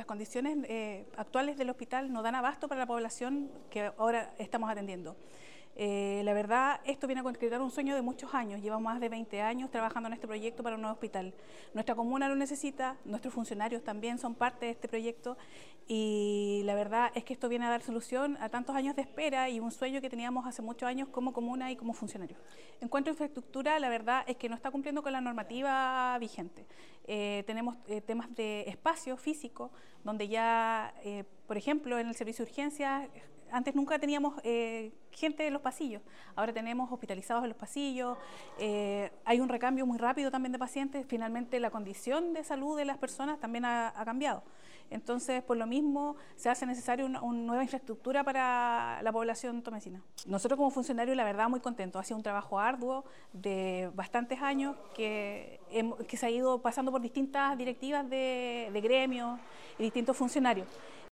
condiciones actuales del hospital no dan abasto para la población que ahora estamos atendiendo. La verdad, esto viene a concretar un sueño de muchos años. Llevamos más de 20 años trabajando en este proyecto para un nuevo hospital. Nuestra comuna lo necesita, nuestros funcionarios también son parte de este proyecto y la verdad es que esto viene a dar solución a tantos años de espera y un sueño que teníamos hace muchos años como comuna y como funcionarios. En cuanto a infraestructura, la verdad es que no está cumpliendo con la normativa vigente. Tenemos temas de espacio físico, donde ya, por ejemplo, en el servicio de urgencias, antes nunca teníamos gente en los pasillos, ahora tenemos hospitalizados en los pasillos, hay un recambio muy rápido también de pacientes, finalmente la condición de salud de las personas también ha cambiado. Entonces, por lo mismo, se hace necesaria una nueva infraestructura para la población tomesina. Nosotros como funcionarios, la verdad, muy contentos. Ha sido un trabajo arduo de bastantes años que se ha ido pasando por distintas directivas de gremios y distintos funcionarios.